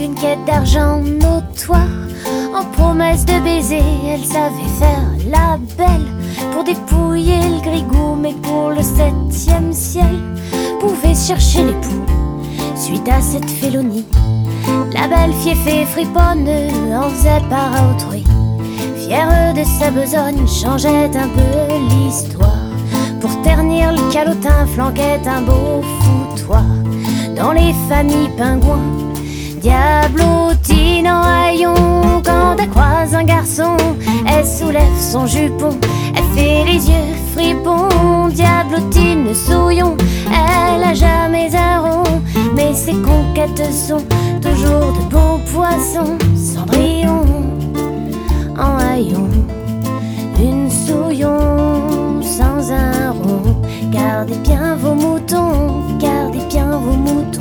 d'une quête d'argent notoire. En promesse de baiser, elle savait faire la belle pour dépouiller le grigou, mais pour le 7e ciel pouvait chercher l'époux. Suite à cette félonie, la belle fieffée friponne en faisait part à autrui. Fière de sa besogne, changeait un peu l'histoire. Pour ternir le calotin, flanquait un beau foutoir. Dans les familles pingouins, diablotine en haillons. Quand elle croise un garçon, elle soulève son jupon, elle fait les yeux fripons. Diablotine souillon, elle a jamais un rond, mais ses conquêtes sont toujours de bons poissons. Cendrillon en haillons, une souillon sans un rond. Gardez bien vos moutons, gardez bien vos moutons.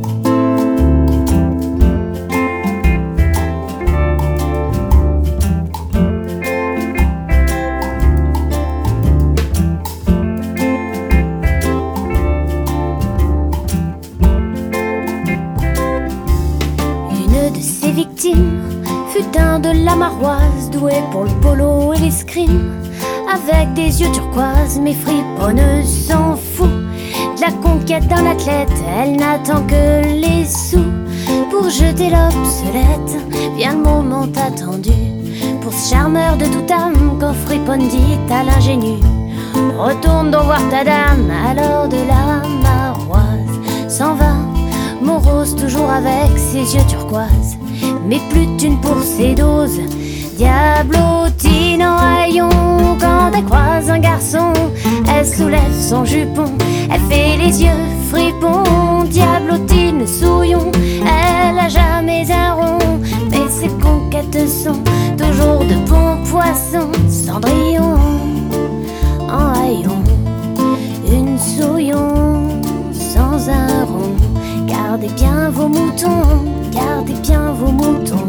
Une de ses victimes fut un de la maroise, doué pour le polo et l'escrime. Avec des yeux turquoises, mais friponneuse s'en fout de la conquête d'un athlète, elle n'attend que les sous pour jeter l'obsolète. Vient le moment attendu pour ce charmeur de toute âme, quand friponne dit à l'ingénu: retourne donc voir ta dame. Alors de la maroise s'en va, morose toujours avec ses yeux turquoises, mais plus d'une pour ses doses. Diablotine en haillons, quand elle croise un garçon, elle soulève son jupon, elle fait les yeux fripons. Diablotine souillon, elle a jamais un rond, mais ses conquêtes sont toujours de bons poissons. Cendrillon en haillons, une souillon sans un rond. Gardez bien vos moutons, gardez bien vos moutons.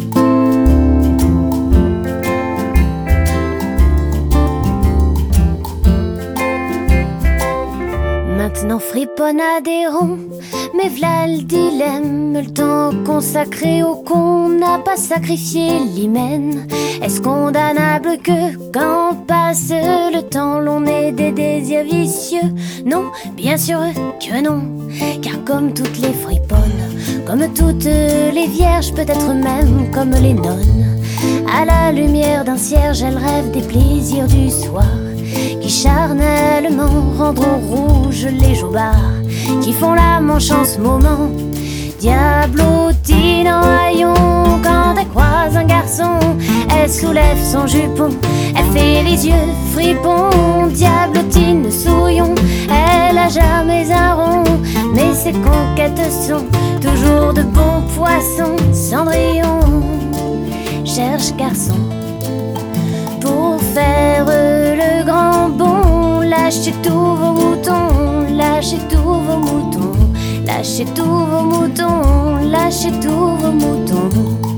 Maintenant friponne à des ronds, mais v'là le dilemme. Le temps consacré au con n'a pas sacrifié l'hymen. Est-ce condamnable que quand passe le temps, l'on ait des désirs vicieux? Non, bien sûr que non, car comme toutes les friponnes, comme toutes les vierges, peut-être même comme les nonnes, à la lumière d'un cierge, elles rêvent des plaisirs du soir, qui charnellement rendront rouges les joubards, qui font la manche en ce moment. Diablotine en haillons, quand elle croise un garçon, elle soulève son jupon, elle fait les yeux fripons. Diablotine souillon, elle a jamais un rond, mais ses conquêtes sont toujours de bons poissons. Cendrillon cherche garçon pour faire le grand bond. Lâchez tous vos moutons, lâchez tous vos moutons, lâchez tous vos moutons, lâchez tous vos moutons.